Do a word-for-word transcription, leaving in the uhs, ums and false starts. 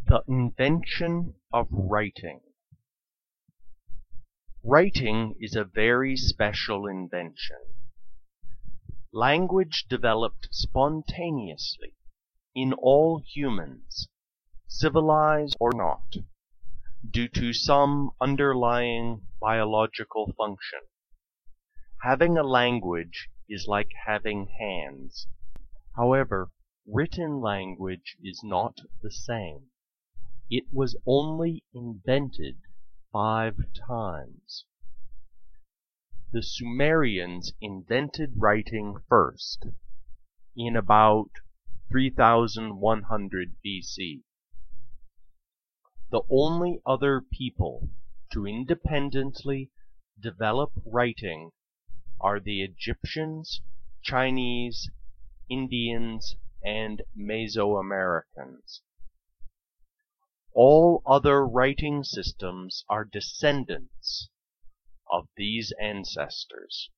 The invention of writing. Writing is a very special invention. Language developed spontaneously in all humans, civilized or not, due to some underlying biological function. Having a language is like having hands. However, written language is not the same. It was only invented five times. The Sumerians invented writing first, in about three thousand one hundred B C. The only other people to independently develop writing are the Egyptians, Chinese, Indians, and Mesoamericans. All other writing systems are descendants of these ancestors.